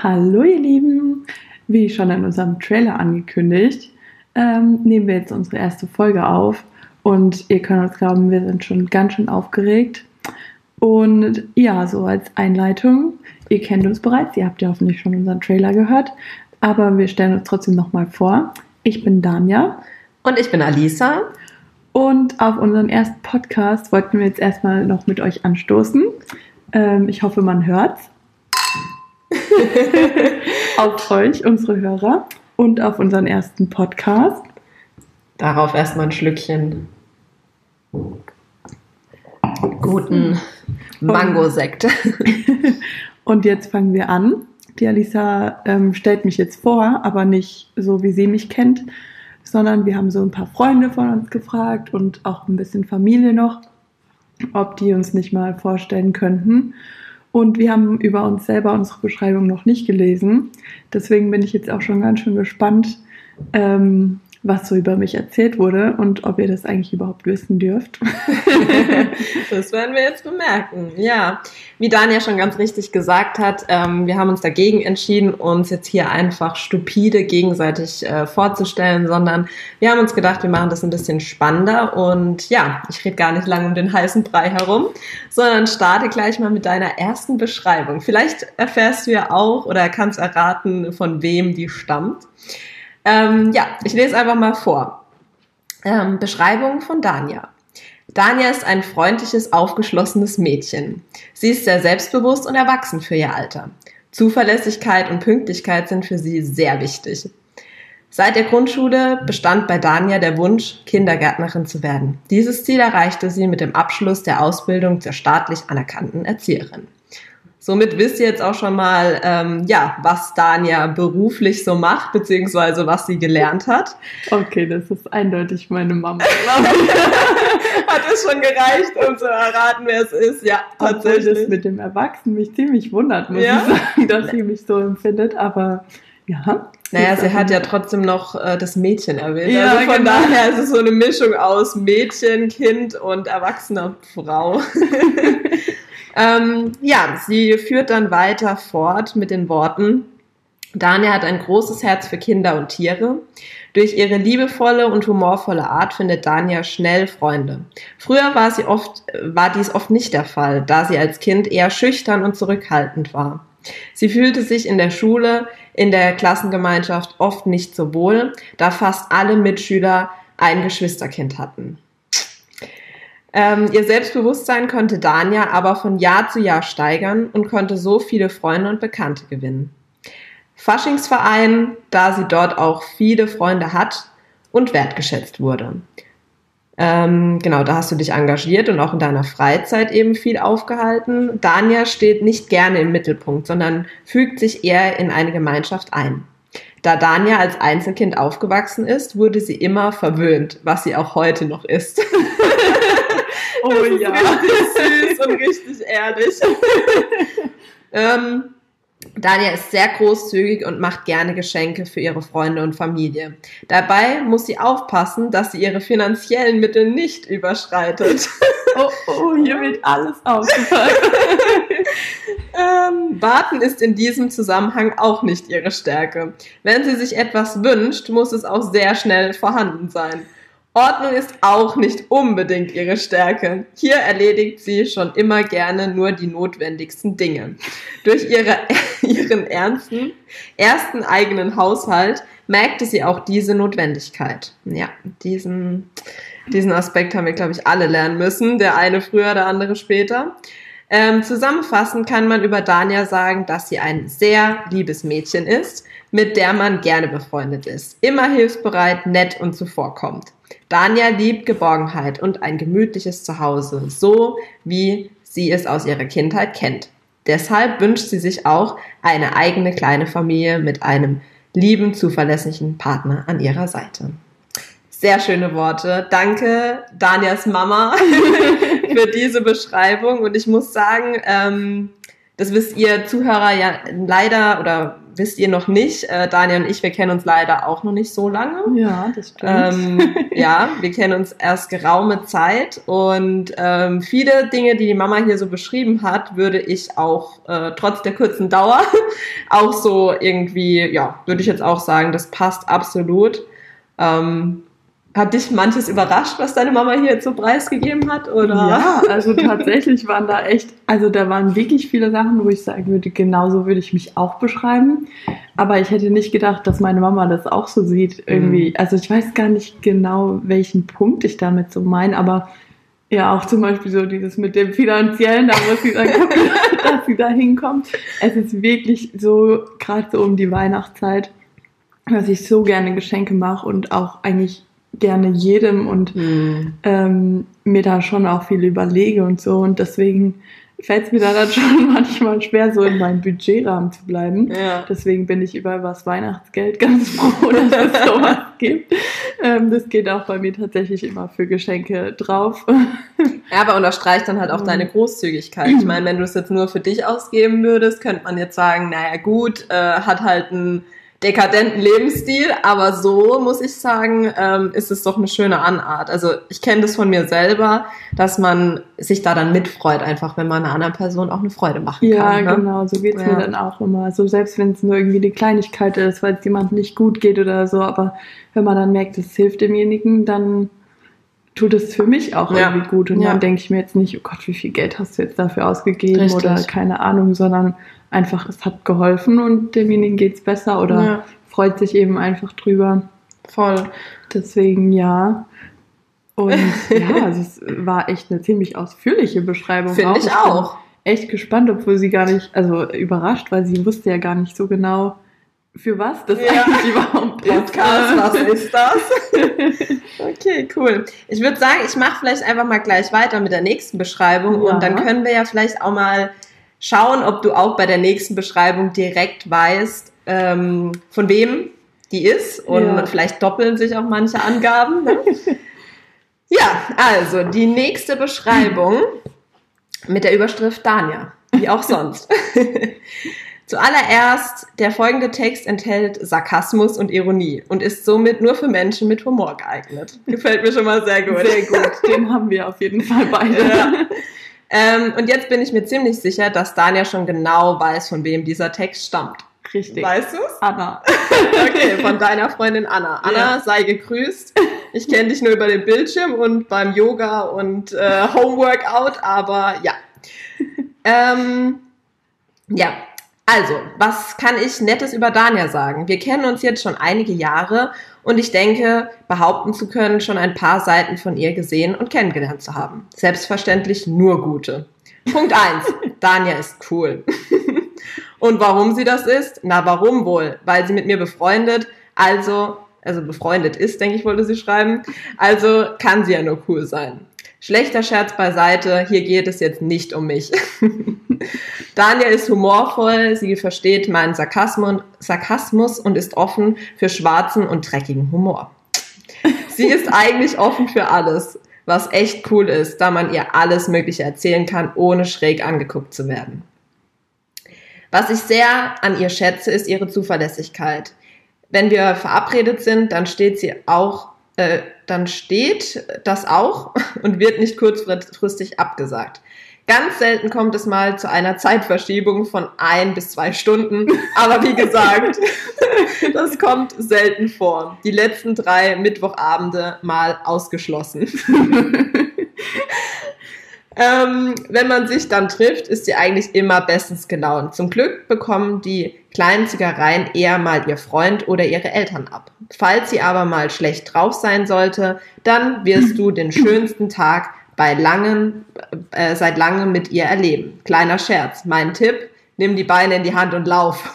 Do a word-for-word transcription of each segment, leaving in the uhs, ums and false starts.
Hallo ihr Lieben, wie schon in unserem Trailer angekündigt, ähm, nehmen wir jetzt unsere erste Folge auf und ihr könnt uns glauben, wir sind schon ganz schön aufgeregt. Und ja, so als Einleitung, ihr kennt uns bereits, ihr habt ja hoffentlich schon unseren Trailer gehört, aber wir stellen uns trotzdem nochmal vor. Ich bin Danja. Und ich bin Alisa. Und auf unseren ersten Podcast wollten wir jetzt erstmal noch mit euch anstoßen. Ähm, ich hoffe, man hört's. Auf euch, unsere Hörer, und auf unseren ersten Podcast. Darauf erstmal ein Schlückchen guten Mango-Sekt. Und jetzt fangen wir an. Die Alisa ähm, stellt mich jetzt vor, aber nicht so, wie sie mich kennt, sondern wir haben so ein paar Freunde von uns gefragt und auch ein bisschen Familie noch, ob die uns nicht mal vorstellen könnten. Und wir haben über uns selber unsere Beschreibung noch nicht gelesen. Deswegen bin ich jetzt auch schon ganz schön gespannt, ähm, was so über mich erzählt wurde und ob ihr das eigentlich überhaupt wissen dürft. Das werden wir jetzt bemerken. Ja, wie Danja schon ganz richtig gesagt hat, ähm, wir haben uns dagegen entschieden, uns jetzt hier einfach stupide gegenseitig äh, vorzustellen, sondern wir haben uns gedacht, wir machen das ein bisschen spannender und ja, ich rede gar nicht lange um den heißen Brei herum, sondern starte gleich mal mit deiner ersten Beschreibung. Vielleicht erfährst du ja auch oder kannst erraten, von wem die stammt. Ähm, ja, ich lese einfach mal vor. Ähm, Beschreibung von Danja. Danja ist ein freundliches, aufgeschlossenes Mädchen. Sie ist sehr selbstbewusst und erwachsen für ihr Alter. Zuverlässigkeit und Pünktlichkeit sind für sie sehr wichtig. Seit der Grundschule bestand bei Danja der Wunsch, Kindergärtnerin zu werden. Dieses Ziel erreichte sie mit dem Abschluss der Ausbildung zur staatlich anerkannten Erzieherin. Somit wisst ihr jetzt auch schon mal, ähm, ja, was Danja beruflich so macht, beziehungsweise was sie gelernt hat. Okay, das ist eindeutig meine Mama, glaube ich. Hat es schon gereicht, um zu erraten, wer es ist? Ja, tatsächlich. Obwohl das mit dem Erwachsenen mich ziemlich wundert, muss ja? ich sagen, dass sie mich so empfindet, aber ja. Naja, sie hat ja trotzdem noch äh, das Mädchen erwähnt. Ja, also von genau. daher ist es so eine Mischung aus Mädchen, Kind und erwachsener Frau. Ähm, ja, sie führt dann weiter fort mit den Worten: Danja hat ein großes Herz für Kinder und Tiere. Durch ihre liebevolle und humorvolle Art findet Danja schnell Freunde. Früher war sie oft, war dies oft nicht der Fall, da sie als Kind eher schüchtern und zurückhaltend war. Sie fühlte sich in der Schule, in der Klassengemeinschaft oft nicht so wohl, da fast alle Mitschüler ein Geschwisterkind hatten. Ähm, ihr Selbstbewusstsein konnte Danja aber von Jahr zu Jahr steigern und konnte so viele Freunde und Bekannte gewinnen. Faschingsverein, da sie dort auch viele Freunde hat und wertgeschätzt wurde. Ähm, genau, da hast du dich engagiert und auch in deiner Freizeit eben viel aufgehalten. Danja steht nicht gerne im Mittelpunkt, sondern fügt sich eher in eine Gemeinschaft ein. Da Danja als Einzelkind aufgewachsen ist, wurde sie immer verwöhnt, was sie auch heute noch ist. Oh das ist ja. richtig süß und richtig ehrlich. ähm, Danja ist sehr großzügig und macht gerne Geschenke für ihre Freunde und Familie. Dabei muss sie aufpassen, dass sie ihre finanziellen Mittel nicht überschreitet. Oh, oh, hier wird alles aufgefallen. ähm, Warten ist in diesem Zusammenhang auch nicht ihre Stärke. Wenn sie sich etwas wünscht, muss es auch sehr schnell vorhanden sein. Ordnung ist auch nicht unbedingt ihre Stärke. Hier erledigt sie schon immer gerne nur die notwendigsten Dinge. Durch ihre, ihren ernsten, ersten eigenen Haushalt merkte sie auch diese Notwendigkeit. Ja, diesen, diesen Aspekt haben wir, glaube ich, alle lernen müssen. Der eine früher, der andere später. Ähm, zusammenfassend kann man über Danja sagen, dass sie ein sehr liebes Mädchen ist, mit der man gerne befreundet ist. Immer hilfsbereit, nett und zuvorkommt. Danja liebt Geborgenheit und ein gemütliches Zuhause, so wie sie es aus ihrer Kindheit kennt. Deshalb wünscht sie sich auch eine eigene kleine Familie mit einem lieben, zuverlässigen Partner an ihrer Seite. Sehr schöne Worte. Danke, Danjas Mama, für diese Beschreibung. Und ich muss sagen, ähm, das wisst ihr Zuhörer ja leider oder wisst ihr noch nicht, äh, Daniel und ich, wir kennen uns leider auch noch nicht so lange. Ja, das stimmt. Ähm, ja, wir kennen uns erst geraume Zeit und ähm, viele Dinge, die die Mama hier so beschrieben hat, würde ich auch äh, trotz der kurzen Dauer auch so irgendwie, ja, würde ich jetzt auch sagen, das passt absolut. Ähm, Hat dich manches überrascht, was deine Mama hier jetzt so preisgegeben hat, oder? Ja, also tatsächlich waren da echt, also da waren wirklich viele Sachen, wo ich sagen würde, genauso würde ich mich auch beschreiben. Aber ich hätte nicht gedacht, dass meine Mama das auch so sieht irgendwie. Mhm. Also ich weiß gar nicht genau, welchen Punkt ich damit so meine, aber ja, auch zum Beispiel so dieses mit dem Finanziellen, da muss sie sagen, dass sie da hinkommt. Es ist wirklich so, gerade so um die Weihnachtszeit, dass ich so gerne Geschenke mache und auch eigentlich gerne jedem und mhm. ähm, mir da schon auch viel überlege und so, und deswegen fällt es mir da dann schon manchmal schwer, so in meinem Budgetrahmen zu bleiben. Ja. Deswegen bin ich über das Weihnachtsgeld ganz froh, dass es sowas gibt. Ähm, das geht auch bei mir tatsächlich immer für Geschenke drauf. Ja, aber unterstreicht dann halt auch deine Großzügigkeit. Ich meine, wenn du es jetzt nur für dich ausgeben würdest, könnte man jetzt sagen, naja gut, äh, hat halt ein dekadenten Lebensstil, aber so, muss ich sagen, ähm, ist es doch eine schöne Anart. Also ich kenne das von mir selber, dass man sich da dann mitfreut, einfach wenn man einer anderen Person auch eine Freude machen ja, kann. Ja, ne? Genau, so geht's ja. mir dann auch immer. So selbst wenn es nur irgendwie eine Kleinigkeit ist, weil es jemandem nicht gut geht oder so, aber wenn man dann merkt, es hilft demjenigen, dann tut es für mich auch ja. irgendwie gut. Und ja. dann denke ich mir jetzt nicht, oh Gott, wie viel Geld hast du jetzt dafür ausgegeben Richtig. Oder keine Ahnung, sondern einfach, es hat geholfen und demjenigen geht's besser oder ja. freut sich eben einfach drüber. Voll. Deswegen ja. Und ja, also es war echt eine ziemlich ausführliche Beschreibung. Finde ich auch. Ich bin echt gespannt, obwohl sie gar nicht, also überrascht, weil sie wusste ja gar nicht so genau, für was das ja. eigentlich überhaupt ist. Podcast, was ist das? Okay, cool. Ich würde sagen, ich mache vielleicht einfach mal gleich weiter mit der nächsten Beschreibung ja. und dann können wir ja vielleicht auch mal schauen, ob du auch bei der nächsten Beschreibung direkt weißt, ähm, von wem die ist. Und ja. vielleicht doppeln sich auch manche Angaben. Ne? Ja, also die nächste Beschreibung mit der Überschrift Dania, wie auch sonst. Zuallererst, der folgende Text enthält Sarkasmus und Ironie und ist somit nur für Menschen mit Humor geeignet. Gefällt mir schon mal sehr gut. Sehr gut, den haben wir auf jeden Fall beide. Ja. Ähm, und jetzt bin ich mir ziemlich sicher, dass Dania schon genau weiß, von wem dieser Text stammt. Richtig. Weißt du's? Anna. Okay, von deiner Freundin Anna. Anna, ja. sei gegrüßt. Ich kenne dich nur über den Bildschirm und beim Yoga und äh, Homeworkout, aber ja. ähm, ja, also, was kann ich Nettes über Dania sagen? Wir kennen uns jetzt schon einige Jahre und ich denke, behaupten zu können, schon ein paar Seiten von ihr gesehen und kennengelernt zu haben. Selbstverständlich nur gute. Punkt eins. Dania ist cool. Und warum sie das ist? Na, warum wohl? Weil sie mit mir befreundet, also, also befreundet ist, denke ich, wollte sie schreiben. Also kann sie ja nur cool sein. Schlechter Scherz beiseite, hier geht es jetzt nicht um mich. Dania ist humorvoll, sie versteht meinen Sarkasmus, Sarkasmus und ist offen für schwarzen und dreckigen Humor. Sie ist eigentlich offen für alles, was echt cool ist, da man ihr alles Mögliche erzählen kann, ohne schräg angeguckt zu werden. Was ich sehr an ihr schätze, ist ihre Zuverlässigkeit. Wenn wir verabredet sind, dann steht sie auch, äh, dann steht das auch und wird nicht kurzfristig abgesagt. Ganz selten kommt es mal zu einer Zeitverschiebung von ein bis zwei Stunden, aber wie gesagt, das kommt selten vor. Die letzten drei Mittwochabende mal ausgeschlossen. Ähm, wenn man sich dann trifft, ist sie eigentlich immer bestens gelaunt. Zum Glück bekommen die kleinen Zickereien eher mal ihr Freund oder ihre Eltern ab. Falls sie aber mal schlecht drauf sein sollte, dann wirst du den schönsten Tag bei langem, äh, seit langem mit ihr erleben. Kleiner Scherz. Mein Tipp, nimm die Beine in die Hand und lauf.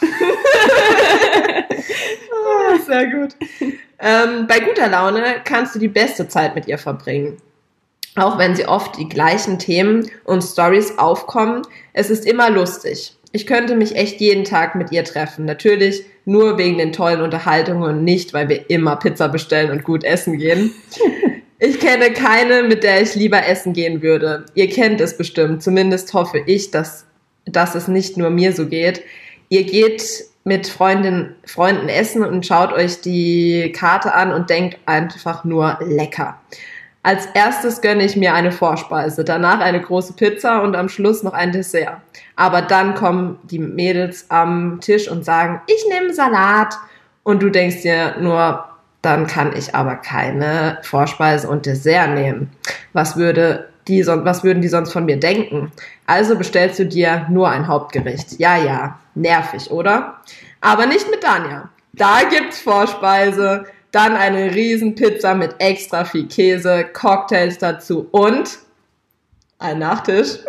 Oh, sehr gut. Ähm, bei guter Laune kannst du die beste Zeit mit ihr verbringen. Auch wenn sie oft die gleichen Themen und Storys aufkommen, es ist immer lustig. Ich könnte mich echt jeden Tag mit ihr treffen. Natürlich nur wegen den tollen Unterhaltungen und nicht, weil wir immer Pizza bestellen und gut essen gehen. Ich kenne keine, mit der ich lieber essen gehen würde. Ihr kennt es bestimmt. Zumindest hoffe ich, dass, dass es nicht nur mir so geht. Ihr geht mit Freundin, Freunden essen und schaut euch die Karte an und denkt einfach nur lecker. Als erstes gönne ich mir eine Vorspeise, danach eine große Pizza und am Schluss noch ein Dessert. Aber dann kommen die Mädels am Tisch und sagen, ich nehme Salat. Und du denkst dir nur, dann kann ich aber keine Vorspeise und Dessert nehmen. Was würde die, was würden die sonst von mir denken? Also bestellst du dir nur ein Hauptgericht. Ja, ja, nervig, oder? Aber nicht mit Dania. Da gibt's Vorspeise, dann eine riesen Pizza mit extra viel Käse, Cocktails dazu und ein Nachtisch.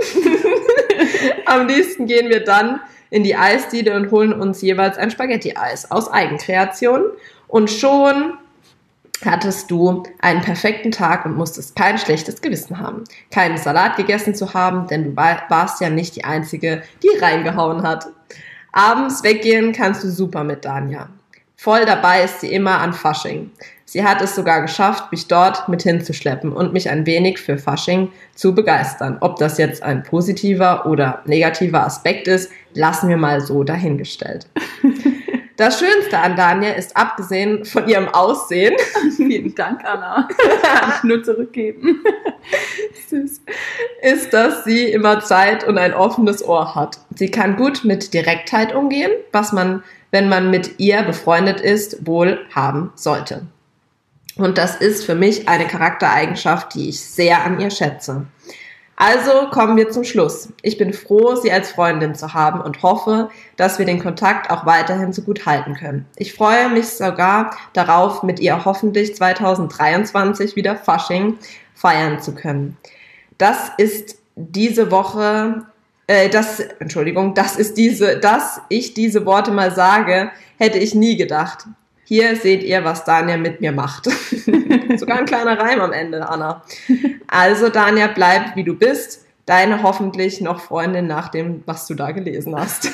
Am liebsten gehen wir dann in die Eisdiele und holen uns jeweils ein Spaghetti-Eis aus Eigenkreation. Und schon hattest du einen perfekten Tag und musstest kein schlechtes Gewissen haben. Keinen Salat gegessen zu haben, denn du warst ja nicht die Einzige, die reingehauen hat. Abends weggehen kannst du super mit Dania. Voll dabei ist sie immer an Fasching. Sie hat es sogar geschafft, mich dort mit hinzuschleppen und mich ein wenig für Fasching zu begeistern. Ob das jetzt ein positiver oder negativer Aspekt ist, lassen wir mal so dahingestellt. Das Schönste an Dania ist, abgesehen von ihrem Aussehen, vielen Dank, Anna, kann ich nur zurückgeben, süß, ist, dass sie immer Zeit und ein offenes Ohr hat. Sie kann gut mit Direktheit umgehen, was man, wenn man mit ihr befreundet ist, wohl haben sollte. Und das ist für mich eine Charaktereigenschaft, die ich sehr an ihr schätze. Also kommen wir zum Schluss. Ich bin froh, sie als Freundin zu haben und hoffe, dass wir den Kontakt auch weiterhin so gut halten können. Ich freue mich sogar darauf, mit ihr hoffentlich zwanzig dreiundzwanzig wieder Fasching feiern zu können. Das ist diese Woche, äh, das, Entschuldigung, das ist diese, dass ich diese Worte mal sage, hätte ich nie gedacht. Hier seht ihr, was Dania mit mir macht. Sogar ein kleiner Reim am Ende, Anna. Also Dania, bleib wie du bist. Deine hoffentlich noch Freundin nach dem, was du da gelesen hast.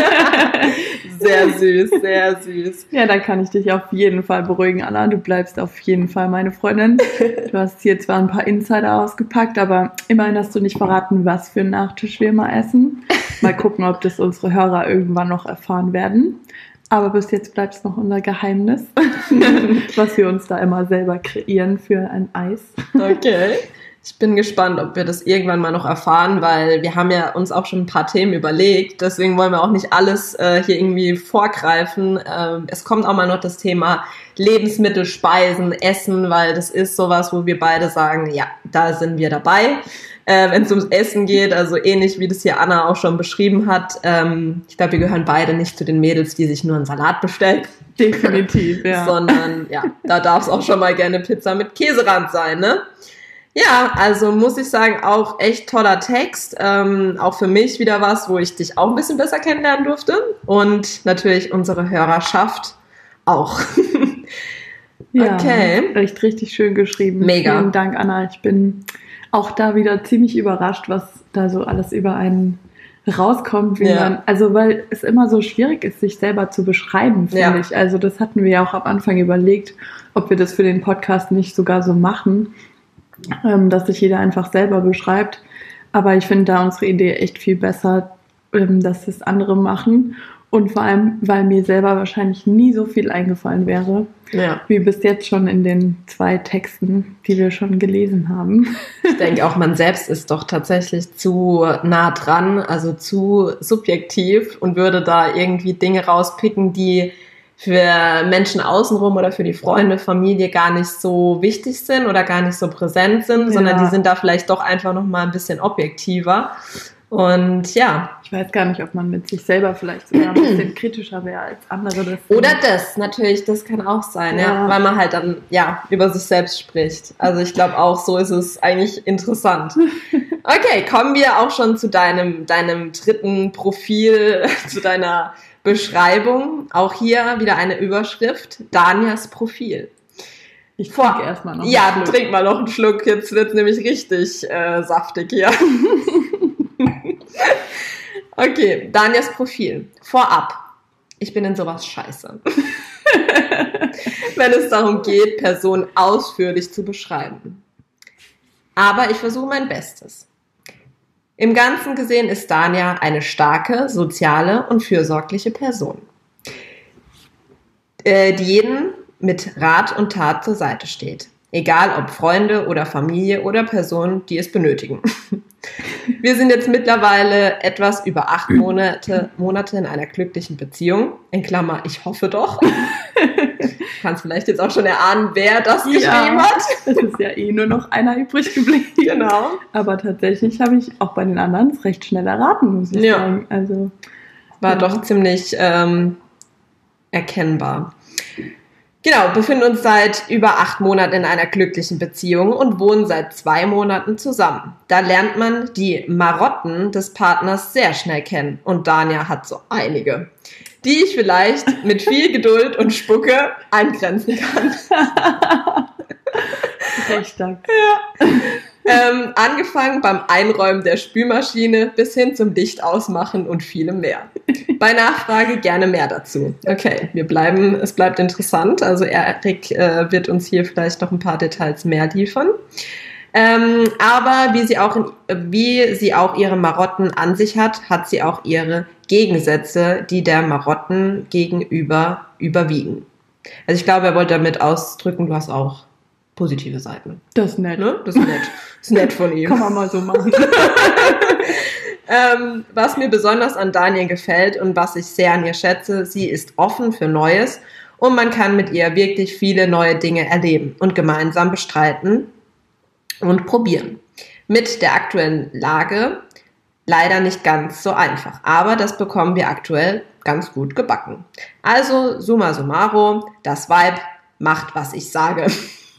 Sehr süß, sehr süß. Ja, da kann ich dich auf jeden Fall beruhigen, Anna. Du bleibst auf jeden Fall meine Freundin. Du hast hier zwar ein paar Insider ausgepackt, aber immerhin hast du nicht verraten, was für einen Nachtisch wir mal essen. Mal gucken, ob das unsere Hörer irgendwann noch erfahren werden. Aber bis jetzt bleibt es noch unser Geheimnis, was wir uns da immer selber kreieren für ein Eis. Okay. Ich bin gespannt, ob wir das irgendwann mal noch erfahren, weil wir haben ja uns auch schon ein paar Themen überlegt. Deswegen wollen wir auch nicht alles äh, hier irgendwie vorgreifen. Ähm, es kommt auch mal noch das Thema Lebensmittel, Speisen, Essen, weil das ist sowas, wo wir beide sagen, ja, da sind wir dabei. Äh, wenn es ums Essen geht, also ähnlich wie das hier Anna auch schon beschrieben hat. Ähm, ich glaube, wir gehören beide nicht zu den Mädels, die sich nur einen Salat bestellen. Definitiv, ja. Sondern, ja, da darf es auch schon mal gerne Pizza mit Käserand sein, ne? Ja, also muss ich sagen, auch echt toller Text. Ähm, auch für mich wieder was, wo ich dich auch ein bisschen besser kennenlernen durfte. Und natürlich unsere Hörerschaft auch. Ja, okay. Echt richtig schön geschrieben. Mega. Vielen Dank, Anna. Ich bin auch da wieder ziemlich überrascht, was da so alles über einen rauskommt, wie ja. man, also weil es immer so schwierig ist, sich selber zu beschreiben, finde ja. ich. Also das hatten wir ja auch am Anfang überlegt, ob wir das für den Podcast nicht sogar so machen, ähm, dass sich jeder einfach selber beschreibt. Aber ich finde da unsere Idee echt viel besser, ähm, dass es andere machen. Und vor allem, weil mir selber wahrscheinlich nie so viel eingefallen wäre, ja. wie bis jetzt schon in den zwei Texten, die wir schon gelesen haben. Ich denke auch, man selbst ist doch tatsächlich zu nah dran, also zu subjektiv und würde da irgendwie Dinge rauspicken, die für Menschen außenrum oder für die Freunde, Familie gar nicht so wichtig sind oder gar nicht so präsent sind, ja. sondern die sind da vielleicht doch einfach noch mal ein bisschen objektiver. Und ja. Ich weiß gar nicht, ob man mit sich selber vielleicht sogar ein bisschen kritischer wäre als andere. Das Oder das, natürlich, das kann auch sein, ja. ja, weil man halt dann, ja, über sich selbst spricht. Also ich glaube auch, so ist es eigentlich interessant. Okay, kommen wir auch schon zu deinem, deinem dritten Profil, zu deiner Beschreibung. Auch hier wieder eine Überschrift, Danias Profil. Ich trinke erstmal noch Ja, einen trink mal noch einen Schluck, jetzt wird's nämlich richtig äh, saftig hier. Okay, Danias Profil. Vorab. Ich bin in sowas scheiße. Wenn es darum geht, Personen ausführlich zu beschreiben. Aber ich versuche mein Bestes. Im Ganzen gesehen ist Dania eine starke, soziale und fürsorgliche Person, die jeden mit Rat und Tat zur Seite steht. Egal ob Freunde oder Familie oder Personen, die es benötigen. Wir sind jetzt mittlerweile etwas über acht Monate, Monate in einer glücklichen Beziehung. In Klammer, ich hoffe doch. Du kannst vielleicht jetzt auch schon erahnen, wer das geschrieben ja, hat. Es ist ja eh nur noch einer übrig geblieben. Genau. Aber tatsächlich habe ich auch bei den anderen es recht schnell erraten, muss ich ja. sagen. Also, War ja. doch ziemlich ähm, erkennbar. Genau, befinden uns seit über acht Monaten in einer glücklichen Beziehung und wohnen seit zwei Monaten zusammen. Da lernt man die Marotten des Partners sehr schnell kennen. Und Dania hat so einige, die ich vielleicht mit viel Geduld und Spucke eingrenzen kann. Recht dank. Ja. Ähm, angefangen beim Einräumen der Spülmaschine bis hin zum Licht ausmachen und vielem mehr. Bei Nachfrage gerne mehr dazu. Okay, wir bleiben, es bleibt interessant. Also Erik äh, wird uns hier vielleicht noch ein paar Details mehr liefern. Ähm, aber wie sie, auch in, wie sie auch ihre Marotten an sich hat, hat sie auch ihre Gegensätze, die der Marotten gegenüber überwiegen. Also ich glaube, er wollte damit ausdrücken, du hast auch positive Seiten. Das ist nett. Ne? Das ist nett. Das ist nett von ihm. Kann man mal so machen. ähm, was mir besonders an Daniel gefällt und was ich sehr an ihr schätze, sie ist offen für Neues und man kann mit ihr wirklich viele neue Dinge erleben und gemeinsam bestreiten und probieren. Mit der aktuellen Lage leider nicht ganz so einfach, aber das bekommen wir aktuell ganz gut gebacken. Also summa summarum, das Vibe macht, was ich sage.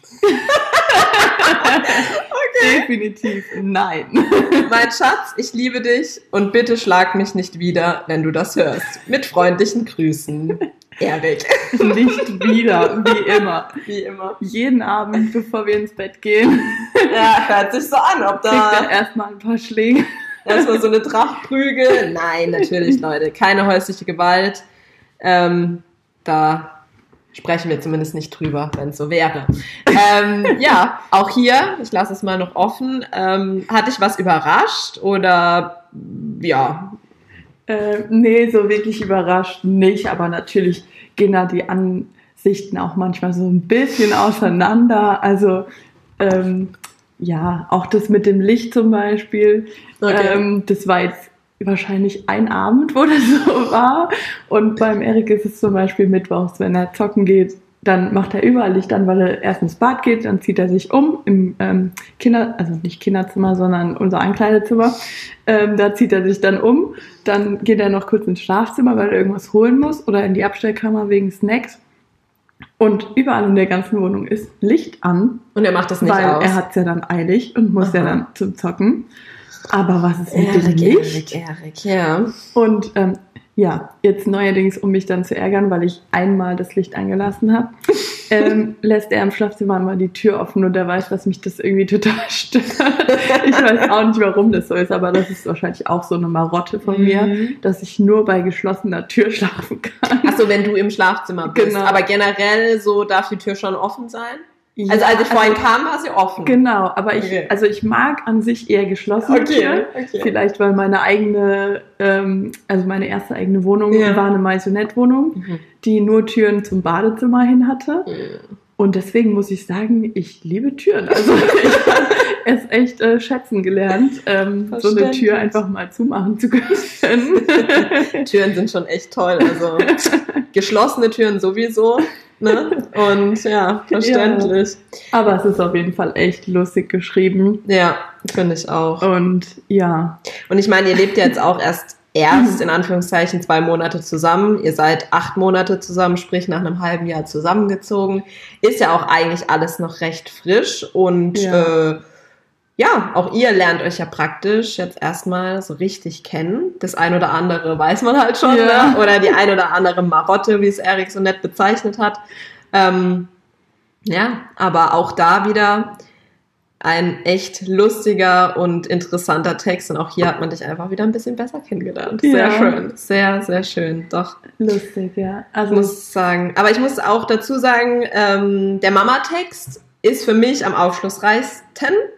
Okay. Definitiv nein. Mein Schatz, ich liebe dich und bitte schlag mich nicht wieder, wenn du das hörst. Mit freundlichen Grüßen, Erik. Nicht wieder, wie immer. Wie immer. Jeden Abend, bevor wir ins Bett gehen. Ja, hört sich so an, ob da... Kriegt er erstmal ein paar Schläge. Erstmal so eine Trachtprügel. Nein, natürlich, Leute. Keine häusliche Gewalt. Ähm, da... sprechen wir zumindest nicht drüber, wenn es so wäre. ähm, ja, auch hier, ich lasse es mal noch offen, ähm, hat dich was überrascht oder ja? Äh, nee, so wirklich überrascht nicht, aber natürlich gehen da die Ansichten auch manchmal so ein bisschen auseinander. Also ähm, ja, auch das mit dem Licht zum Beispiel, Okay. ähm, das war jetzt wahrscheinlich ein Abend, wo das so war. Und beim Erik ist es zum Beispiel mittwochs, wenn er zocken geht, dann macht er überall Licht an, weil er erst ins Bad geht, dann zieht er sich um im ähm, Kinder, also nicht Kinderzimmer, sondern unser Ankleidezimmer. Ähm, da zieht er sich dann um, dann geht er noch kurz ins Schlafzimmer, weil er irgendwas holen muss oder in die Abstellkammer wegen Snacks. Und überall in der ganzen Wohnung ist Licht an. Und er macht das nicht weil aus. er hat es ja dann eilig und muss Aha. ja dann zum Zocken. Aber was ist mit dem Erik, Licht? Erik, Erik, ja. Und ähm, ja, jetzt neuerdings, um mich dann zu ärgern, weil ich einmal das Licht angelassen habe, ähm, lässt er im Schlafzimmer mal die Tür offen und er weiß, dass mich das irgendwie total stört. Ich weiß auch nicht, warum das so ist, aber das ist wahrscheinlich auch so eine Marotte von mir, Mhm. dass ich nur bei geschlossener Tür schlafen kann. Achso, wenn du im Schlafzimmer bist. Genau. Aber generell so darf die Tür schon offen sein? Ja, Also als ich vorhin also- kam, war sie offen. Genau, aber ich, Okay. also ich mag an sich eher geschlossene Okay, Türen. okay. Vielleicht, weil meine eigene, ähm, also meine erste eigene Wohnung Ja. war eine Maisonette-Wohnung, Mhm. die nur Türen zum Badezimmer hin hatte. Und deswegen muss ich sagen, ich liebe Türen. Also ich habe es echt äh, schätzen gelernt, ähm, so eine Verständlich. Tür einfach mal zumachen zu können. Türen sind schon echt toll. Also geschlossene Türen sowieso. Ne? Und ja, verständlich. Aber es ist auf jeden Fall echt lustig geschrieben. Ja, finde ich auch. Und ja, Und ich meine, ihr lebt ja jetzt auch erst erst in Anführungszeichen zwei Monate zusammen. Ihr seid acht Monate zusammen, sprich nach einem halben Jahr zusammengezogen. Ist ja auch eigentlich alles noch recht frisch und Ja. äh, ja, auch ihr lernt euch ja praktisch jetzt erstmal so richtig kennen. Das ein oder andere weiß man halt schon, Ja. ne? Oder die ein oder andere Marotte, wie es Erik so nett bezeichnet hat. Ähm, ja, aber auch da wieder ein echt lustiger und interessanter Text. Und auch hier hat man dich einfach wieder ein bisschen besser kennengelernt. Sehr Ja. schön, sehr, sehr schön, doch. lustig, ja. Ich Also muss sagen, aber ich muss auch dazu sagen, ähm, der Mama-Text ist für mich am aufschlussreichsten.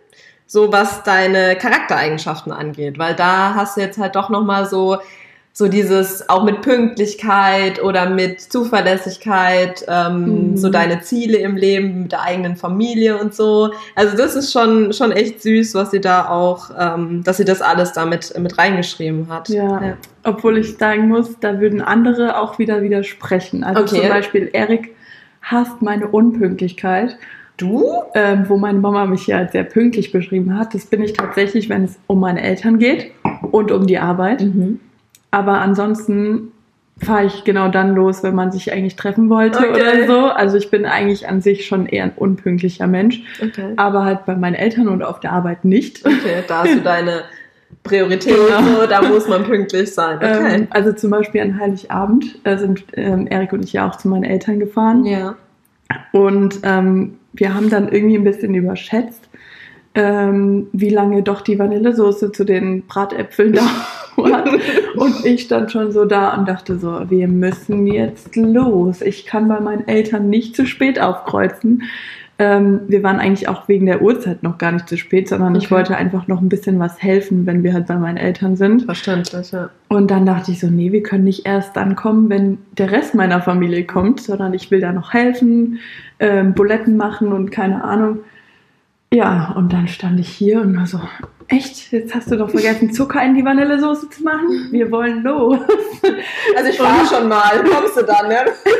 so was deine Charaktereigenschaften angeht, weil da hast du jetzt halt doch nochmal so, so dieses, auch mit Pünktlichkeit oder mit Zuverlässigkeit, ähm, mhm. so deine Ziele im Leben, mit der eigenen Familie und so. Also das ist schon, schon echt süß, was sie da auch, ähm, dass sie das alles da mit, mit reingeschrieben hat. Ja. ja, obwohl ich sagen muss, da würden andere auch wieder widersprechen. Also okay. Zum Beispiel Erik hasst meine Unpünktlichkeit. Du? Ähm, wo meine Mama mich ja als sehr pünktlich beschrieben hat. Das bin ich tatsächlich, wenn es um meine Eltern geht und um die Arbeit. Mhm. Aber ansonsten fahre ich genau dann los, wenn man sich eigentlich treffen wollte okay. oder so. Also ich bin eigentlich an sich schon eher ein unpünktlicher Mensch. Okay. Aber halt bei meinen Eltern und auf der Arbeit nicht. Okay, da hast du deine Priorität, genau. So, da muss man pünktlich sein. Okay. Ähm, also zum Beispiel an Heiligabend äh, sind ähm, Erik und ich ja auch zu meinen Eltern gefahren. Ja. Und ähm, wir haben dann irgendwie ein bisschen überschätzt, ähm, wie lange doch die Vanillesoße zu den Bratäpfeln dauert. Und ich stand schon so da und dachte so, wir müssen jetzt los. Ich kann bei meinen Eltern nicht zu spät aufkreuzen. Ähm, wir waren eigentlich auch wegen der Uhrzeit noch gar nicht zu spät, sondern okay. ich wollte einfach noch ein bisschen was helfen, wenn wir halt bei meinen Eltern sind. Verständlich, ja. Und dann dachte ich so, nee, wir können nicht erst dann kommen, wenn der Rest meiner Familie kommt, sondern ich will da noch helfen, ähm, Buletten machen und keine Ahnung. Ja, und dann stand ich hier und war so, echt, jetzt hast du doch vergessen, Zucker in die Vanillesoße zu machen? Wir wollen los. Also ich fahr schon mal, kommst du dann,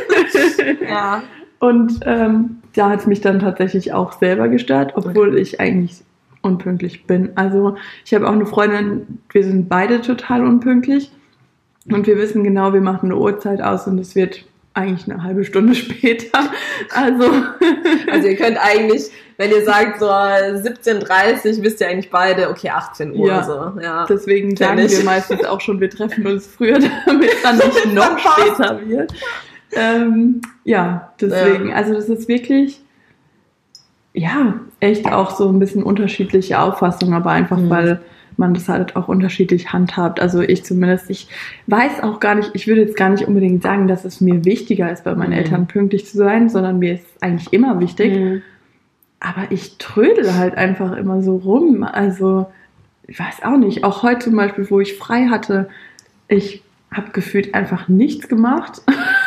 ne? Ja. Und ähm, da hat es mich dann tatsächlich auch selber gestört, obwohl okay. ich eigentlich unpünktlich bin. Also ich habe auch eine Freundin, wir sind beide total unpünktlich und wir wissen genau, wir machen eine Uhrzeit aus und es wird eigentlich eine halbe Stunde später. Also, also ihr könnt eigentlich, wenn ihr sagt so siebzehn Uhr dreißig, wisst ihr eigentlich beide, okay, achtzehn Uhr ja, so. Ja, deswegen sagen wir meistens auch schon, wir treffen uns früher, damit es dann nicht noch später wird. Ähm, ja, deswegen, ja. Also das ist wirklich, ja, echt auch so ein bisschen unterschiedliche Auffassung, aber einfach, mhm. weil man das halt auch unterschiedlich handhabt. Also ich zumindest, ich weiß auch gar nicht, ich würde jetzt gar nicht unbedingt sagen, dass es mir wichtiger ist, bei meinen mhm. Eltern pünktlich zu sein, sondern mir ist eigentlich immer wichtig. Mhm. Aber ich trödel halt einfach immer so rum. Also ich weiß auch nicht, auch heute zum Beispiel, wo ich frei hatte, ich habe gefühlt einfach nichts gemacht.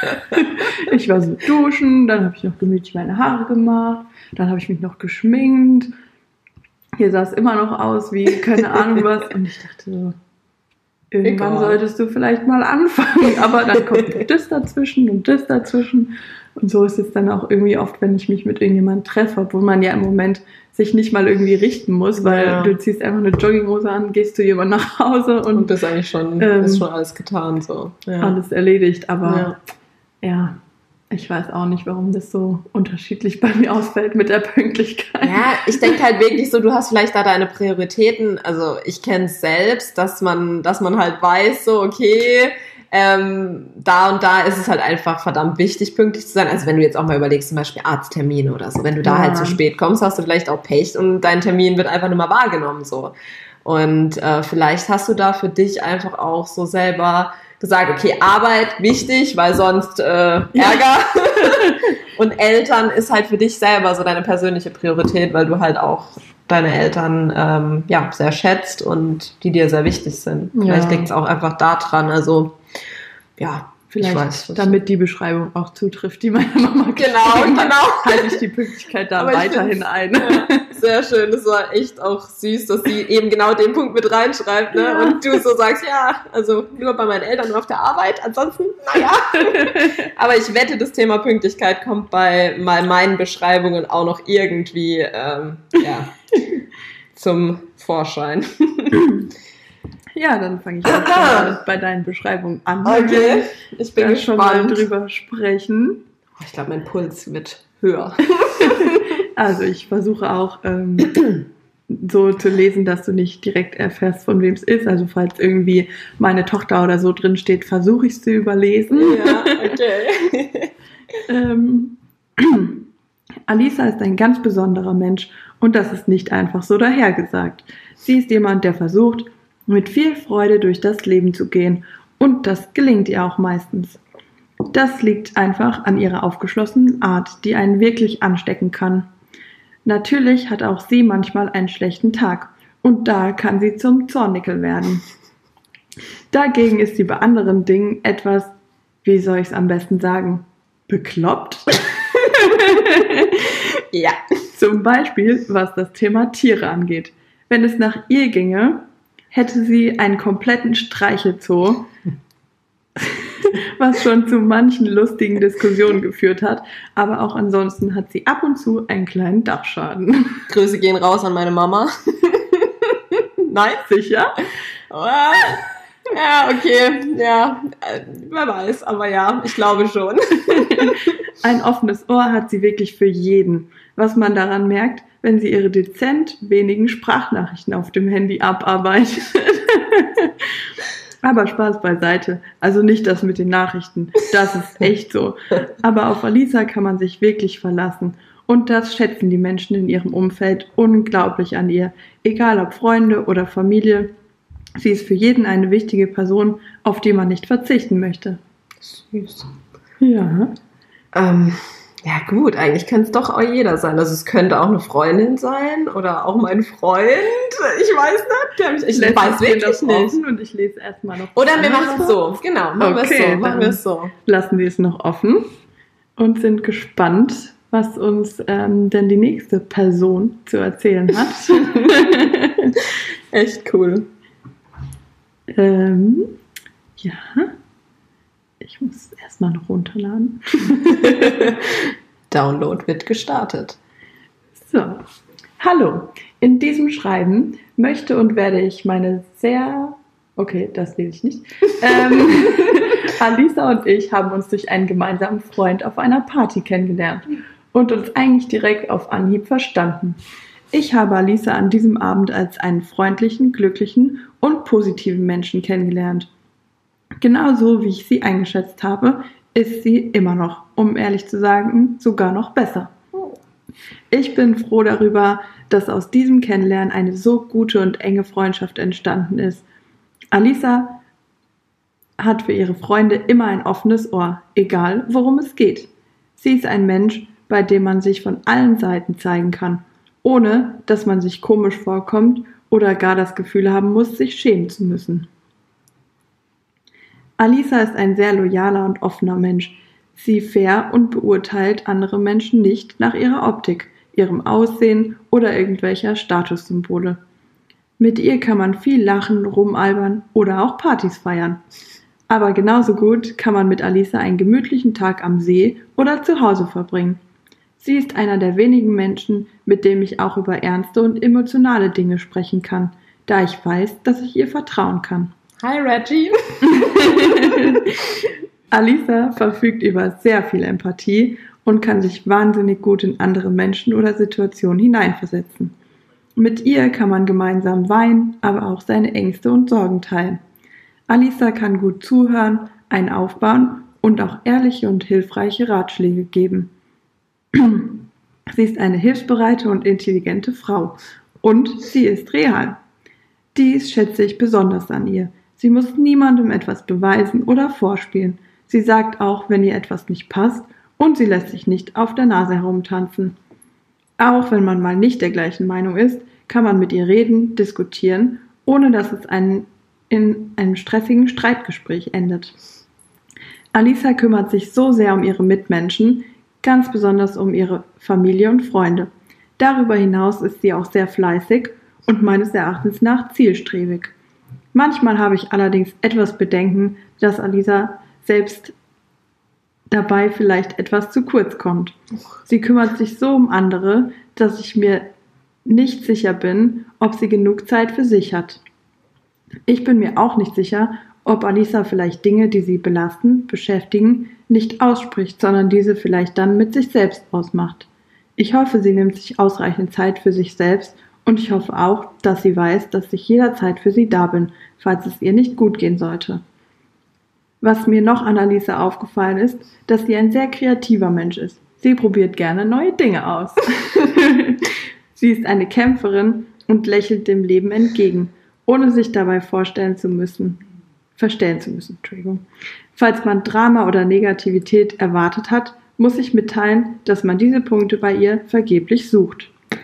Ich war so duschen, dann habe ich noch gemütlich meine Haare gemacht, dann habe ich mich noch geschminkt. Hier sah es immer noch aus wie keine Ahnung was. Und ich dachte so, irgendwann Egal. solltest du vielleicht mal anfangen. Aber dann kommt das dazwischen und das dazwischen. Und so ist es dann auch irgendwie oft, wenn ich mich mit irgendjemandem treffe, obwohl man ja im Moment sich nicht mal irgendwie richten muss, weil ja. du ziehst einfach eine Jogginghose an, gehst zu jemandem nach Hause und, und bist eigentlich schon, ähm, ist schon alles getan, so. Ja. Alles erledigt, aber ja. ja, ich weiß auch nicht, warum das so unterschiedlich bei mir ausfällt mit der Pünktlichkeit. Ja, ich denke halt wirklich so, du hast vielleicht da deine Prioritäten, also ich kenne es selbst, dass man, dass man halt weiß, so okay, Ähm, da und da ist es halt einfach verdammt wichtig, pünktlich zu sein. Also wenn du jetzt auch mal überlegst, zum Beispiel Arzttermine oder so, wenn du da ja. halt zu spät kommst, hast du vielleicht auch Pech und dein Termin wird einfach nur mal wahrgenommen, so. Und äh, vielleicht hast du da für dich einfach auch so selber gesagt, okay, Arbeit wichtig, weil sonst äh, Ärger. Ja. Und Eltern ist halt für dich selber so deine persönliche Priorität, weil du halt auch deine Eltern ähm, ja sehr schätzt und die dir sehr wichtig sind. Ja. Vielleicht liegt es auch einfach da dran, also ja, vielleicht, weiß, damit die Beschreibung auch zutrifft, die meine Mama genau, genau. hat, halte ich die Pünktlichkeit da aber weiterhin ein. Ja, sehr schön, das war echt auch süß, dass sie eben genau den Punkt mit reinschreibt, ne? Ja. Und du so sagst, ja, also nur bei meinen Eltern, nur auf der Arbeit, ansonsten, naja. Aber ich wette, das Thema Pünktlichkeit kommt bei meinen Beschreibungen auch noch irgendwie ähm, ja, zum Vorschein. Ja, dann fange ich auch mal bei deinen Beschreibungen an. Okay, ich bin gespannt. Schon mal drüber sprechen. Ich glaube, mein Puls wird höher. Also ich versuche auch ähm, so zu lesen, dass du nicht direkt erfährst, von wem es ist. Also falls irgendwie meine Tochter oder so drin steht, versuche ich es zu überlesen. Ja, okay. ähm, Alisa ist ein ganz besonderer Mensch und das ist nicht einfach so dahergesagt. Sie ist jemand, der versucht, mit viel Freude durch das Leben zu gehen und das gelingt ihr auch meistens. Das liegt einfach an ihrer aufgeschlossenen Art, die einen wirklich anstecken kann. Natürlich hat auch sie manchmal einen schlechten Tag und da kann sie zum Zornickel werden. Dagegen ist sie bei anderen Dingen etwas, wie soll ich es am besten sagen, bekloppt? Ja. Zum Beispiel, was das Thema Tiere angeht. Wenn es nach ihr ginge, hätte sie einen kompletten Streichelzoo, was schon zu manchen lustigen Diskussionen geführt hat. Aber auch ansonsten hat sie ab und zu einen kleinen Dachschaden. Grüße gehen raus an meine Mama. Nein? Sicher? Ja, okay. Ja, wer weiß. Aber ja, ich glaube schon. Ein offenes Ohr hat sie wirklich für jeden. Was man daran merkt, wenn sie ihre dezent wenigen Sprachnachrichten auf dem Handy abarbeitet. Aber Spaß beiseite. Also nicht das mit den Nachrichten. Das ist echt so. Aber auf Alisa kann man sich wirklich verlassen. Und das schätzen die Menschen in ihrem Umfeld unglaublich an ihr. Egal ob Freunde oder Familie. Sie ist für jeden eine wichtige Person, auf die man nicht verzichten möchte. Süß. Ja. Ähm, ja gut, eigentlich könnte es doch auch jeder sein. Also es könnte auch eine Freundin sein oder auch mein Freund. Ich weiß nicht. Ich, ich weiß wirklich nicht. Und ich lese erstmal noch. Oder wir machen es so. Genau, machen okay, wir es so. Machen wir es so. Lassen wir es noch offen und sind gespannt, was uns ähm, denn die nächste Person zu erzählen hat. Echt cool. Ähm, ja, ich muss erstmal noch runterladen. Download wird gestartet. So, hallo. In diesem Schreiben möchte und werde ich meine sehr, okay, das lese ich nicht. Ähm, Alisa und ich haben uns durch einen gemeinsamen Freund auf einer Party kennengelernt und uns eigentlich direkt auf Anhieb verstanden. Ich habe Alisa an diesem Abend als einen freundlichen, glücklichen und positiven Menschen kennengelernt. Genauso wie ich sie eingeschätzt habe, ist sie immer noch, um ehrlich zu sagen, sogar noch besser. Ich bin froh darüber, dass aus diesem Kennenlernen eine so gute und enge Freundschaft entstanden ist. Alisa hat für ihre Freunde immer ein offenes Ohr, egal worum es geht. Sie ist ein Mensch, bei dem man sich von allen Seiten zeigen kann, ohne dass man sich komisch vorkommt oder gar das Gefühl haben muss, sich schämen zu müssen. Alisa ist ein sehr loyaler und offener Mensch. Sie fair und beurteilt andere Menschen nicht nach ihrer Optik, ihrem Aussehen oder irgendwelcher Statussymbole. Mit ihr kann man viel lachen, rumalbern oder auch Partys feiern. Aber genauso gut kann man mit Alisa einen gemütlichen Tag am See oder zu Hause verbringen. Sie ist einer der wenigen Menschen, mit dem ich auch über ernste und emotionale Dinge sprechen kann, da ich weiß, dass ich ihr vertrauen kann. Hi Reggie! Alisa verfügt über sehr viel Empathie und kann sich wahnsinnig gut in andere Menschen oder Situationen hineinversetzen. Mit ihr kann man gemeinsam weinen, aber auch seine Ängste und Sorgen teilen. Alisa kann gut zuhören, einen aufbauen und auch ehrliche und hilfreiche Ratschläge geben. Sie ist eine hilfsbereite und intelligente Frau und sie ist real. Dies schätze ich besonders an ihr. Sie muss niemandem etwas beweisen oder vorspielen. Sie sagt auch, wenn ihr etwas nicht passt und sie lässt sich nicht auf der Nase herumtanzen. Auch wenn man mal nicht der gleichen Meinung ist, kann man mit ihr reden, diskutieren, ohne dass es einen, in einem stressigen Streitgespräch endet. Alisa kümmert sich so sehr um ihre Mitmenschen, ganz besonders um ihre Familie und Freunde. Darüber hinaus ist sie auch sehr fleißig und meines Erachtens nach zielstrebig. Manchmal habe ich allerdings etwas Bedenken, dass Alisa selbst dabei vielleicht etwas zu kurz kommt. Sie kümmert sich so um andere, dass ich mir nicht sicher bin, ob sie genug Zeit für sich hat. Ich bin mir auch nicht sicher, ob Alisa vielleicht Dinge, die sie belasten, beschäftigen, nicht ausspricht, sondern diese vielleicht dann mit sich selbst ausmacht. Ich hoffe, sie nimmt sich ausreichend Zeit für sich selbst und ich hoffe auch, dass sie weiß, dass ich jederzeit für sie da bin, falls es ihr nicht gut gehen sollte. Was mir noch an Alisa aufgefallen ist, dass sie ein sehr kreativer Mensch ist. Sie probiert gerne neue Dinge aus. Sie ist eine Kämpferin und lächelt dem Leben entgegen, ohne sich dabei vorstellen zu müssen, verstellen zu müssen. Entschuldigung. Falls man Drama oder Negativität erwartet hat, muss ich mitteilen, dass man diese Punkte bei ihr vergeblich sucht.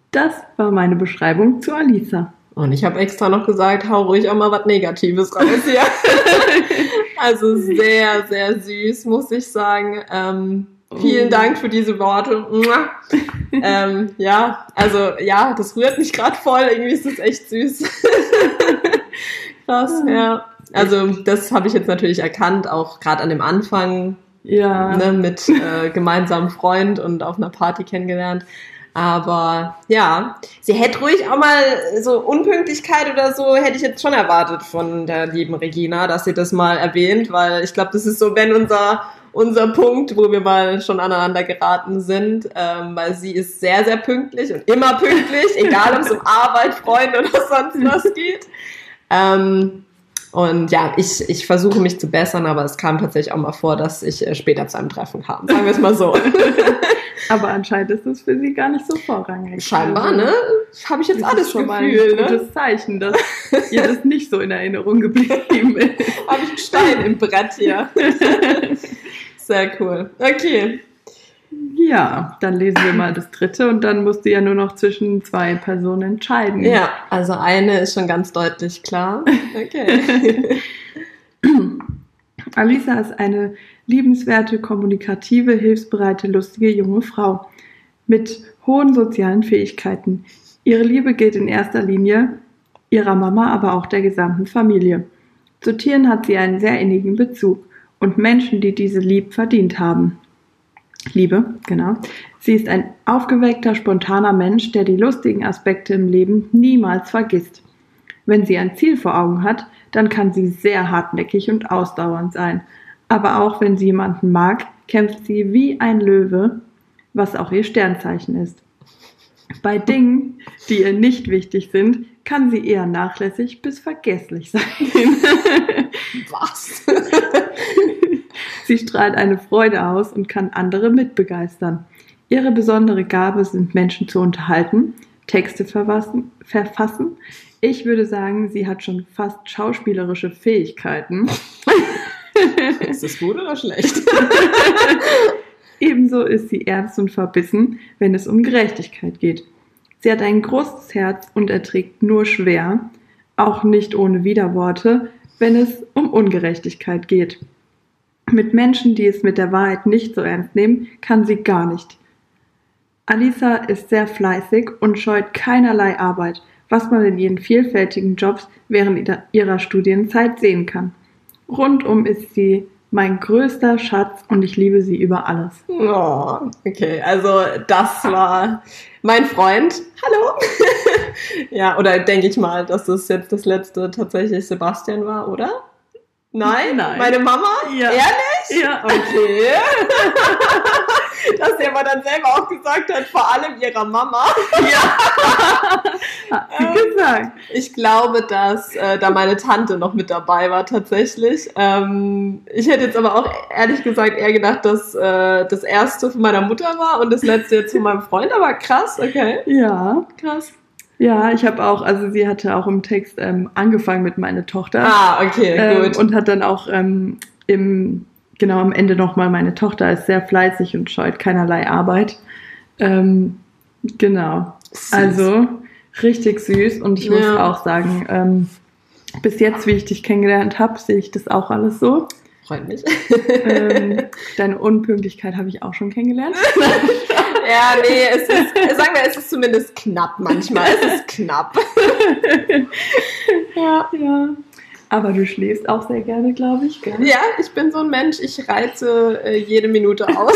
Das war meine Beschreibung zu Alisa. Und ich habe extra noch gesagt, hau ruhig auch mal was Negatives raus hier. Also sehr, sehr süß, muss ich sagen. Ähm, vielen Dank für diese Worte. ähm, ja, also ja, das rührt mich gerade voll. Irgendwie ist das echt süß. Krass, ja. Also das habe ich jetzt natürlich erkannt, auch gerade an dem Anfang, ja. ne, mit äh, gemeinsamen Freund und auf einer Party kennengelernt. Aber ja, sie hätte ruhig auch mal so Unpünktlichkeit oder so, hätte ich jetzt schon erwartet von der lieben Regina, dass sie das mal erwähnt, weil ich glaube, das ist so, wenn unser unser Punkt, wo wir mal schon aneinander geraten sind, ähm, weil sie ist sehr, sehr pünktlich und immer pünktlich, egal ob es um Arbeit, Freunde oder sonst was geht. Ähm, und ja, ich, ich versuche mich zu bessern, aber es kam tatsächlich auch mal vor, dass ich äh, später zu einem Treffen kam. Sagen wir es mal so. Aber anscheinend ist es für sie gar nicht so vorrangig. Scheinbar, ne? Habe ich jetzt das alles ist schon Gefühl, mal ein ne? gutes Zeichen, dass ihr das nicht so in Erinnerung geblieben ist. Habe ich einen Stein im Brett hier. Sehr cool. Okay. Ja, dann lesen wir mal das dritte und dann musst du ja nur noch zwischen zwei Personen entscheiden. Ja, also eine ist schon ganz deutlich klar. Okay. Alisa ist eine liebenswerte, kommunikative, hilfsbereite, lustige junge Frau mit hohen sozialen Fähigkeiten. Ihre Liebe gilt in erster Linie ihrer Mama, aber auch der gesamten Familie. Zu Tieren hat sie einen sehr innigen Bezug und Menschen, die diese lieb verdient haben. Liebe, genau. Sie ist ein aufgeweckter, spontaner Mensch, der die lustigen Aspekte im Leben niemals vergisst. Wenn sie ein Ziel vor Augen hat, dann kann sie sehr hartnäckig und ausdauernd sein. Aber auch wenn sie jemanden mag, kämpft sie wie ein Löwe, was auch ihr Sternzeichen ist. Bei Dingen, die ihr nicht wichtig sind, kann sie eher nachlässig bis vergesslich sein. Was? Sie strahlt eine Freude aus und kann andere mitbegeistern. Ihre besondere Gabe sind, Menschen zu unterhalten, Texte verfassen, verfassen. Ich würde sagen, sie hat schon fast schauspielerische Fähigkeiten. Ist das gut oder schlecht? Ebenso ist sie ernst und verbissen, wenn es um Gerechtigkeit geht. Sie hat ein großes Herz und erträgt nur schwer, auch nicht ohne Widerworte, wenn es um Ungerechtigkeit geht. Mit Menschen, die es mit der Wahrheit nicht so ernst nehmen, kann sie gar nicht. Alisa ist sehr fleißig und scheut keinerlei Arbeit, was man in ihren vielfältigen Jobs während ihrer Studienzeit sehen kann. Rundum ist sie mein größter Schatz und ich liebe sie über alles. Oh, okay, also das war mein Freund. Hallo. Ja, oder denke ich mal, dass das jetzt das letzte tatsächlich Sebastian war, oder? Nein? Nein. Meine Mama? Ja. Ehrlich? Ja. Okay. Dass sie aber dann selber auch gesagt hat, vor allem ihrer Mama. Ja. Hat sie ähm, gesagt. Ich glaube, dass äh, da meine Tante noch mit dabei war tatsächlich. Ähm, ich hätte jetzt aber auch ehrlich gesagt eher gedacht, dass äh, das erste von meiner Mutter war und das letzte jetzt von meinem Freund. Aber krass, okay. Ja. Krass. Ja, ich habe auch, also sie hatte auch im Text ähm, angefangen mit meiner Tochter. Ah, okay, ähm, gut. Und hat dann auch ähm, im, genau am Ende nochmal, meine Tochter ist sehr fleißig und scheut keinerlei Arbeit. Ähm, genau. Süß. Also richtig süß und ich Ja. muss auch sagen, ähm, bis jetzt, wie ich dich kennengelernt habe, sehe ich das auch alles so. Freut mich. ähm, deine Unpünktlichkeit habe ich auch schon kennengelernt. Ja, nee, es ist, sagen wir, es ist zumindest knapp manchmal. Es ist knapp. Ja, ja. Aber du schläfst auch sehr gerne, glaube ich, gell? Ja, ich bin so ein Mensch, ich reize äh, jede Minute aus.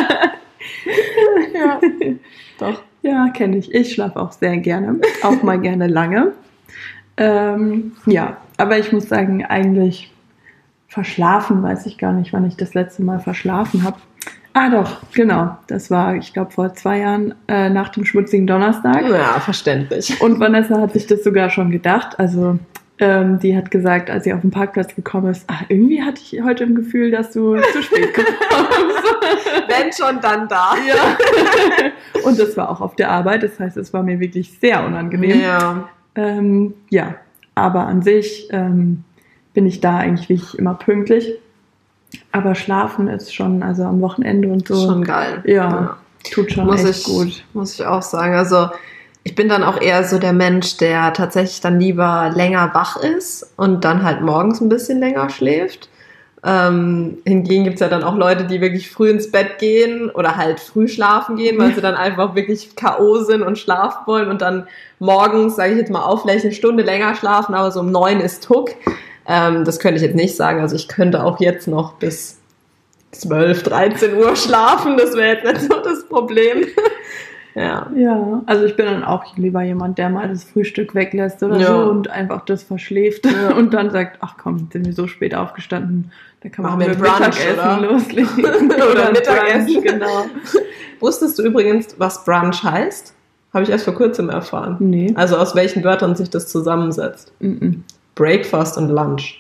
Ja, doch. Ja, kenne ich. Ich schlafe auch sehr gerne. Auch mal gerne lange. Ähm, ja, aber ich muss sagen, eigentlich verschlafen weiß ich gar nicht, wann ich das letzte Mal verschlafen habe. Ah doch, genau. Das war, ich glaube, vor zwei Jahren äh, nach dem schmutzigen Donnerstag. Ja, verständlich. Und Vanessa hat sich das sogar schon gedacht. Also ähm, die hat gesagt, als sie auf den Parkplatz gekommen ist, ach, irgendwie hatte ich heute im Gefühl, dass du zu spät gekommen bist. Wenn schon, dann da. Ja. Und das war auch auf der Arbeit. Das heißt, es war mir wirklich sehr unangenehm. Ja. Ähm, ja, aber an sich ähm, bin ich da eigentlich wirklich immer pünktlich. Aber schlafen ist schon, also am Wochenende und so. Schon geil. Ja, ja. Tut schon muss echt ich, gut. Muss ich auch sagen. Also Ich bin dann auch eher so der Mensch, der tatsächlich dann lieber länger wach ist und dann halt morgens ein bisschen länger schläft. Ähm, hingegen gibt's ja dann auch Leute, die wirklich früh ins Bett gehen oder halt früh schlafen gehen, weil sie dann einfach wirklich K O sind und schlafen wollen und dann morgens, sage ich jetzt mal, auch vielleicht eine Stunde länger schlafen, aber so um neun ist Tuck. Ähm, das könnte ich jetzt nicht sagen. Also ich könnte auch jetzt noch bis zwölf, dreizehn Uhr schlafen. Das wäre jetzt nicht so das Problem. Ja. Ja, also ich bin dann auch lieber jemand, der mal das Frühstück weglässt oder Ja. so und einfach das verschläft ja. und dann sagt, ach komm, jetzt sind wir so spät aufgestanden, da kann man Machen wir mit Brunch, Mittagessen oder? loslegen. Oder oder Mittagessen. Brunch, genau. Wusstest du übrigens, was Brunch heißt? Habe ich erst vor kurzem erfahren. Nee. Also aus welchen Wörtern sich das zusammensetzt. Mm-mm. Breakfast und Lunch.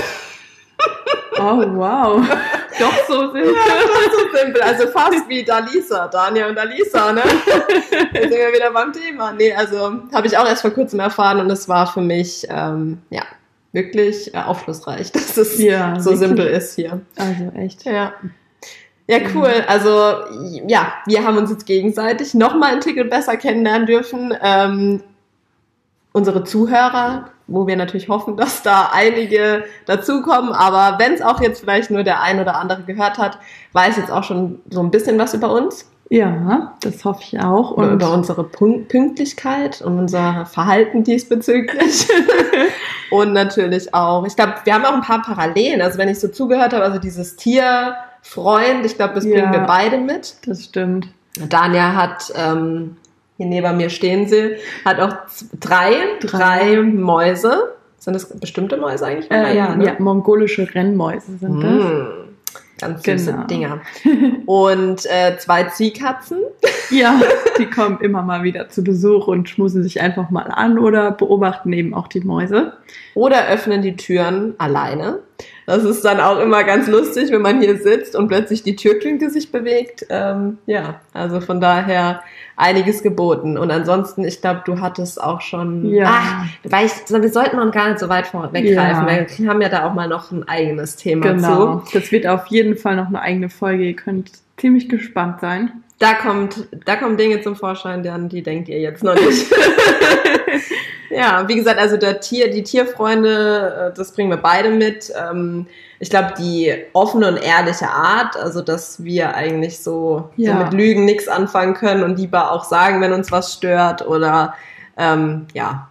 Oh, wow. Doch so simpel. Ja, das ist so simpel. Also fast wie Dalisa, Dania und Dalisa, ne? Jetzt sind wir wieder beim Thema. Nee, also habe ich auch erst vor kurzem erfahren und es war für mich, ähm, ja, wirklich äh, aufschlussreich, dass es Ja, so wirklich. simpel ist hier. Also echt. Ja. Ja, cool. Also, ja, wir haben uns jetzt gegenseitig nochmal einen Ticket besser kennenlernen dürfen. Ähm, unsere Zuhörer, wo wir natürlich hoffen, dass da einige dazukommen, aber wenn es auch jetzt vielleicht nur der ein oder andere gehört hat, weiß jetzt auch schon so ein bisschen was über uns. Ja, das hoffe ich auch. Und Und über unsere Punk- Pünktlichkeit und unser Verhalten diesbezüglich. Und natürlich auch, ich glaube, wir haben auch ein paar Parallelen. Also wenn ich so zugehört habe, also dieses Tierfreund, ich glaube, das Ja. bringen wir beide mit. das stimmt. Dania hat, ähm, hier neben mir stehen sie, hat auch z- drei, Drei. drei Mäuse. Sind das bestimmte Mäuse eigentlich? Ähm, ja, ja, ne? mongolische Rennmäuse sind das. Mm, ganz süße Genau. Dinger. Und äh, zwei Ziehkatzen. Ja, die kommen immer mal wieder zu Besuch und schmusen sich einfach mal an oder beobachten eben auch die Mäuse. Oder öffnen die Türen alleine. Das ist dann auch immer ganz lustig, wenn man hier sitzt und plötzlich die Türklinke sich bewegt. Ähm, ja, also von daher einiges geboten. Und ansonsten, ich glaube, du hattest auch schon... Ja. Ach, weil ich, wir sollten noch gar nicht so weit vorweggreifen, Ja. weil wir haben ja da auch mal noch ein eigenes Thema Genau, zu. das wird auf jeden Fall noch eine eigene Folge. Ihr könnt ziemlich gespannt sein. Da kommt, da kommen Dinge zum Vorschein, an die denkt ihr jetzt noch nicht. Ja, wie gesagt, also der Tier, die Tierfreunde, das bringen wir beide mit. Ich glaube, die offene und ehrliche Art, also dass wir eigentlich so, Ja. so mit Lügen nichts anfangen können und lieber auch sagen, wenn uns was stört oder ähm, ja,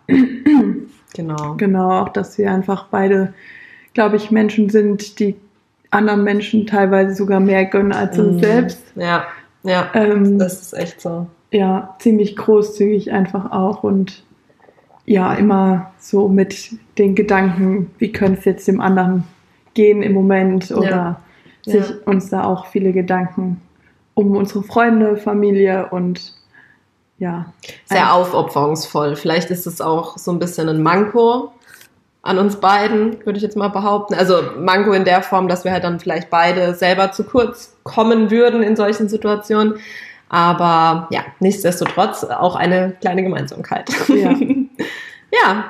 genau. Genau, auch dass wir einfach beide, glaube ich, Menschen sind, die anderen Menschen teilweise sogar mehr gönnen als uns Mhm. selbst. Ja, ja, Ähm, das ist echt so. ja, ziemlich großzügig einfach auch und ja, immer so mit den Gedanken, wie könnte es jetzt dem anderen gehen im Moment oder Ja. sich Ja. uns da auch viele Gedanken um unsere Freunde, Familie und ja. Sehr aufopferungsvoll. Vielleicht ist es auch so ein bisschen ein Manko an uns beiden, würde ich jetzt mal behaupten. Also Manko in der Form, dass wir halt dann vielleicht beide selber zu kurz kommen würden in solchen Situationen. Aber ja, nichtsdestotrotz auch eine kleine Gemeinsamkeit. Ja. Ja.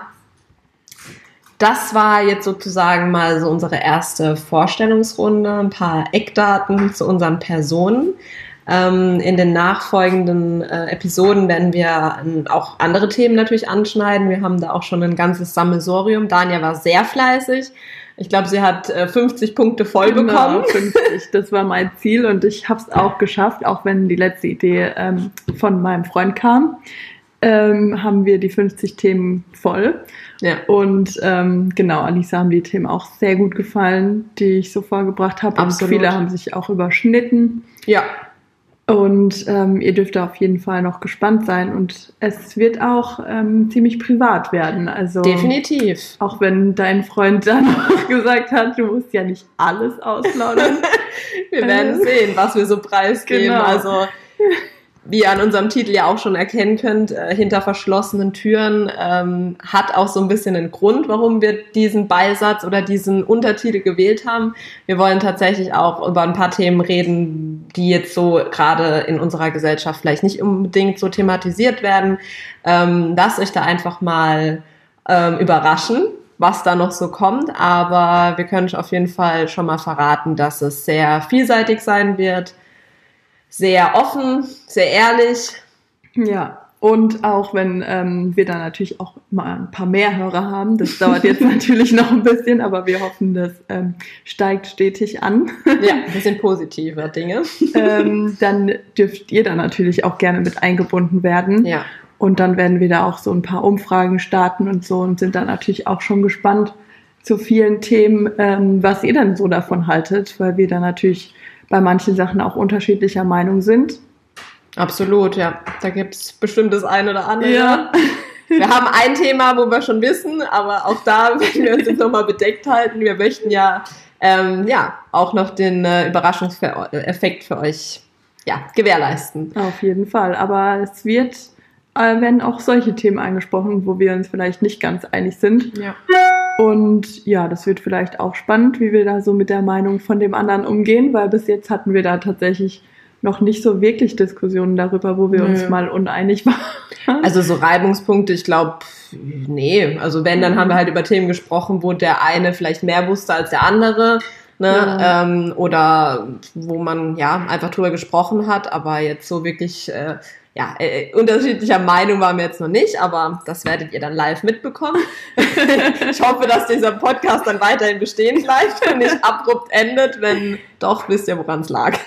Das war jetzt sozusagen mal so unsere erste Vorstellungsrunde, ein paar Eckdaten zu unseren Personen. Ähm, in den nachfolgenden äh, Episoden werden wir ähm, auch andere Themen natürlich anschneiden. Wir haben da auch schon ein ganzes Sammelsurium. Dania war sehr fleißig. Ich glaube, sie hat äh, fünfzig Punkte voll bekommen. Genau, fünfzig, das war mein Ziel und ich habe es auch geschafft, auch wenn die letzte Idee ähm, von meinem Freund kam, ähm, haben wir die fünfzig Themen voll. Ja. Und ähm, genau, Alisa haben die Themen auch sehr gut gefallen, die ich so vorgebracht habe. Und Absolut. viele haben sich auch überschnitten. Ja. Und ähm, ihr dürft auf jeden Fall noch gespannt sein. Und es wird auch ähm, ziemlich privat werden. Also Definitiv. auch wenn dein Freund dann auch gesagt hat, du musst ja nicht alles ausplaudern. Wir werden sehen, was wir so preisgeben. Genau. Also, wie ihr an unserem Titel ja auch schon erkennen könnt, äh, hinter verschlossenen Türen ähm, hat auch so ein bisschen einen Grund, warum wir diesen Beisatz oder diesen Untertitel gewählt haben. Wir wollen tatsächlich auch über ein paar Themen reden, die jetzt so gerade in unserer Gesellschaft vielleicht nicht unbedingt so thematisiert werden. Ähm, lasst euch da einfach mal ähm, überraschen, was da noch so kommt. Aber wir können auf jeden Fall schon mal verraten, dass es sehr vielseitig sein wird. Sehr offen, sehr ehrlich. Ja, Und auch wenn ähm, wir dann natürlich auch mal ein paar mehr Hörer haben, das dauert jetzt natürlich noch ein bisschen, aber wir hoffen, das ähm, steigt stetig an. Ja, wir sind positive Dinge. ähm, dann dürft ihr da natürlich auch gerne mit eingebunden werden. Ja. Und dann werden wir da auch so ein paar Umfragen starten und so und sind dann natürlich auch schon gespannt zu vielen Themen, ähm, was ihr dann so davon haltet, weil wir da natürlich bei manchen Sachen auch unterschiedlicher Meinung sind. Absolut, ja. Da gibt's bestimmt das ein oder andere. Ja. Wir haben ein Thema, wo wir schon wissen, aber auch da werden wir uns jetzt nochmal bedeckt halten. Wir möchten ja, ähm, ja auch noch den äh, Überraschungseffekt für euch ja, gewährleisten. Auf jeden Fall. Aber es wird, äh, werden auch solche Themen angesprochen, wo wir uns vielleicht nicht ganz einig sind. Ja. Und ja, das wird vielleicht auch spannend, wie wir da so mit der Meinung von dem anderen umgehen, weil bis jetzt hatten wir da tatsächlich noch nicht so wirklich Diskussionen darüber, wo wir Nö. uns mal uneinig waren. Also so Reibungspunkte, ich glaube, nee. Also wenn, dann haben wir halt über Themen gesprochen, wo der eine vielleicht mehr wusste als der andere, ne? Ja. Ähm, oder wo man ja einfach drüber gesprochen hat, aber jetzt so wirklich äh, ja, äh, unterschiedlicher Meinung waren wir jetzt noch nicht, aber das werdet ihr dann live mitbekommen. Ich hoffe, dass dieser Podcast dann weiterhin bestehen bleibt und nicht abrupt endet. Wenn doch, wisst ihr, woran es lag.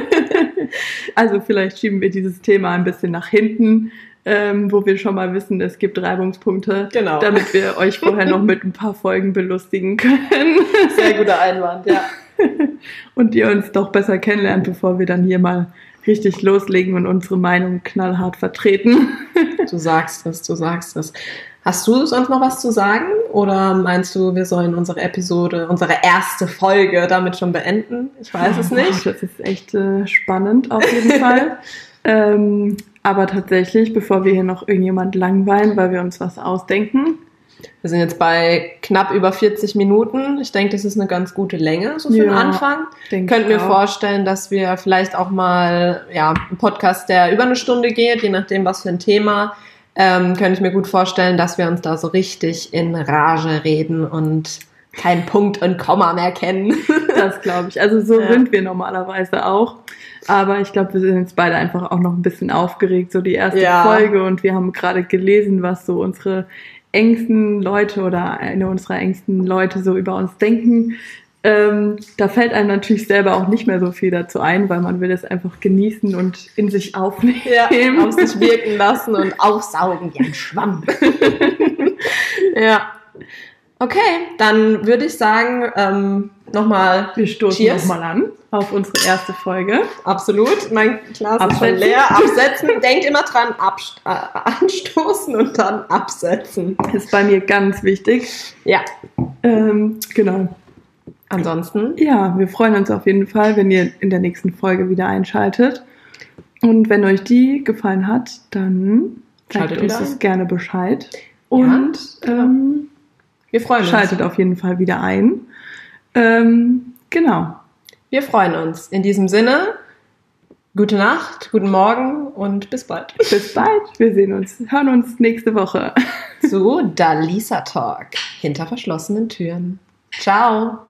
Also vielleicht schieben wir dieses Thema ein bisschen nach hinten, ähm, wo wir schon mal wissen, es gibt Reibungspunkte, Genau. damit wir euch vorher noch mit ein paar Folgen belustigen können. Sehr guter Einwand, ja. Und ihr uns doch besser kennenlernt, bevor wir dann hier mal richtig loslegen und unsere Meinung knallhart vertreten. Du sagst es, du sagst es. Hast du sonst noch was zu sagen? Oder meinst du, wir sollen unsere Episode, unsere erste Folge damit schon beenden? Ich weiß es nicht. Das ist echt äh, spannend auf jeden Fall. ähm, aber tatsächlich, bevor wir hier noch irgendjemand langweilen, weil wir uns was ausdenken. Wir sind jetzt bei knapp über vierzig Minuten. Ich denke, das ist eine ganz gute Länge, so für Ja, den Anfang. Könnten wir auch. vorstellen, dass wir vielleicht auch mal, ja, einen Podcast, der über eine Stunde geht, je nachdem, was für ein Thema, ähm, könnte ich mir gut vorstellen, dass wir uns da so richtig in Rage reden und kein Punkt und Komma mehr kennen. Das glaube ich. Also so Ja. sind wir normalerweise auch. Aber ich glaube, wir sind jetzt beide einfach auch noch ein bisschen aufgeregt, so die erste Ja. Folge. Und wir haben gerade gelesen, was so unsere engsten Leute oder eine unserer engsten Leute so über uns denken. Ähm, da fällt einem natürlich selber auch nicht mehr so viel dazu ein, weil man will es einfach genießen und in sich aufnehmen. Ja, auf sich wirken lassen und aufsaugen wie ein Schwamm. Ja. Okay, dann würde ich sagen, ähm, nochmal Wir stoßen Cheers. nochmal an auf unsere erste Folge. Absolut, mein Glas ist Absetzen. schon leer. Absetzen, denkt immer dran, abst- äh, anstoßen und dann absetzen. Ist bei mir ganz wichtig. Ja, Ähm, genau. ansonsten, Ja, wir freuen uns auf jeden Fall, wenn ihr in der nächsten Folge wieder einschaltet. Und wenn euch die gefallen hat, dann sagt Schaltet uns wieder das ein. gerne Bescheid. Und ähm, wir freuen uns. schaltet auf jeden Fall wieder ein. Ähm, genau. Wir freuen uns. In diesem Sinne, gute Nacht, guten Morgen und bis bald. Bis bald. Wir sehen uns, hören uns nächste Woche. Zu Dalisa Talk hinter verschlossenen Türen. Ciao.